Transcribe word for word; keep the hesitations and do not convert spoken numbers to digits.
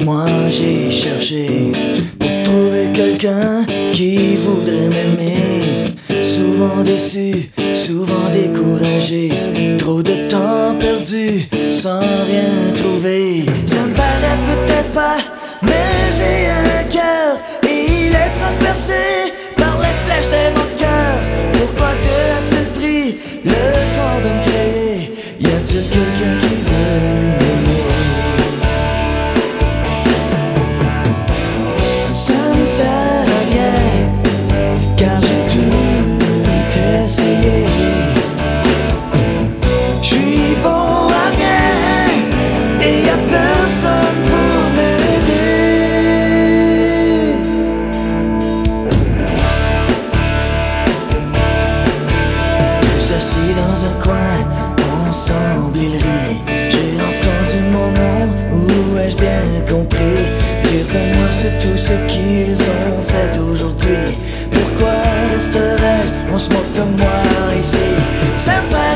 Moi j'ai cherché pour trouver quelqu'un qui voudrait m'aimer. Souvent déçu, souvent découragé, trop de temps perdu sans rien trouver. Ça me paraît peut-être pas, mais j'ai un cœur et il est transpercé par les flèches de mon cœur. Pourquoi Dieu a-t-il pris le temps de me créer? Y a-t-il quelqu'un qui veut m'aimer? Ça ne sert à rien, car j'ai tout essayé. J'suis bon à rien et y'a personne pour m'aider. Tous assis dans un coin, ensemble ils rient. J'ai entendu mon nom, où ai-je bien compris? Réponds-moi, c'est tout ce qu'ils ont fait aujourd'hui. Pourquoi resterais-je? On se moque de moi ici. Ça me paraît